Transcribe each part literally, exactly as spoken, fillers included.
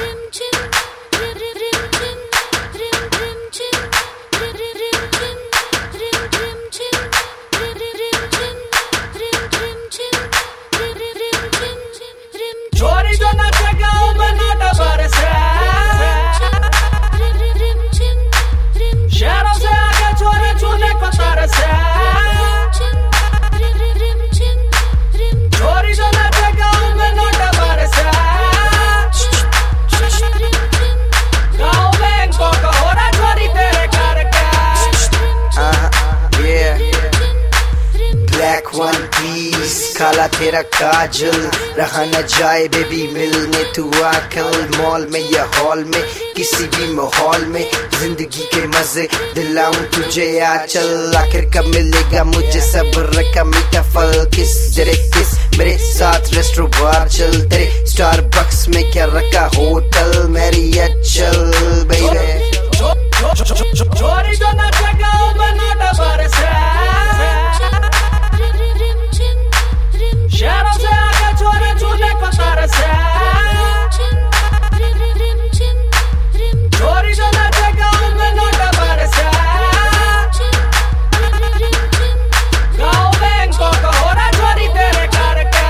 चोरी जो नाचे गाँव में नोट बरसे, शहरों से आगे चोरी छूने को तरसे। चोरी जो नाचे गाँव में नोट बरसे, गाँव में इनको कहो ना चोरी तेरे करके। ब्लैक वन पीस काला तेरा काजल, रहा न जाए बेबी मिलने तू आकल। मॉल में या हॉल में किसी भी माहौल में जिंदगी के मजे दिलाऊं तुझे आ चल। आखिर कब मिलेगा मुझे सब्र का मीठा फल, किस जरे किस मेरे साथ रेस्टोरेंट बार चल। तेरे स्टारबक्स में क्या रखा होटल मेरी अचल बेबी। चोरी जो नाचे गाँव में नोट बरसे, शहरों से आगे चोरी छूने को तरसे। चोरी जो नाचे गाँव में नोट बरसे, गाँव में इनको कहो ना चोरी तेरे करके।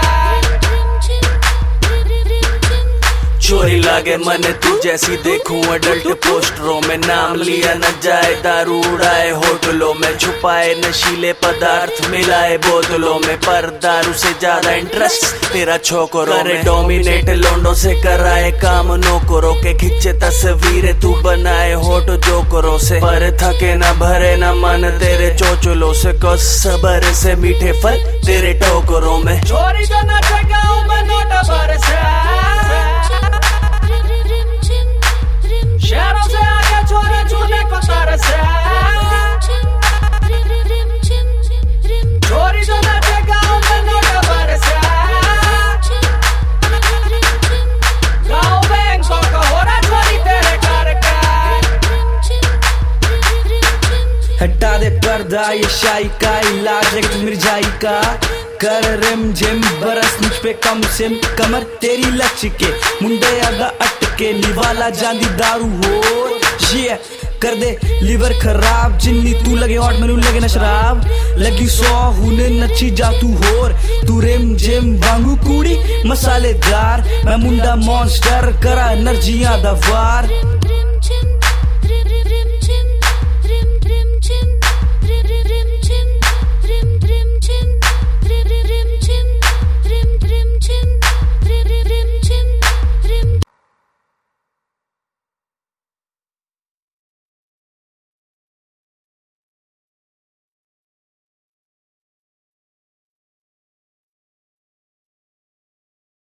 चोरी लागे मने तू जैसी देखूं अडल्ट पोस्टरों में, नाम लिया न जाए दारू उड़ाए होटलों में, छुपाए नशीले पदार्थ मिलाए बोतलों में। पर दारू से ज्यादा इंटरेस्ट तेरा छोकरों में, करे डोमिनेट लोंडो से कराए काम नौकरों के, खिंचे तस्वीरें तू बनाए होट जोकरों से। पर थके न भरे न मन तेरे चोचलों से, कस सबर से मीठे फल तेरे टोकरों में। चोरी जो नाचे गाँव में नोट बरसे, शहरों से आगे चोरी छूने को तरसे। चोरी जो नाचे गाँव में नोट बरसे, गाँव में इनको कहो ना चोरी तेरे करके। हटा दे पर्दा ये शाही का इलाज है मिर्जाई का, कर रिम झिम बरस मुझ पे कम सिम। कमर तेरी लचके मुंडे आगा अटके, निवाला जांदी दारू हो ये कर दे लीवर खराब। जिन्नी तू लगे और मैनू लगे न शराब, लगी सौ हुने नची जा तू होर। तू रिम झिम वांगू कूड़ी मसालेदार, मैं मुंडा मॉन्स्टर करा एनर्जियां दा वार।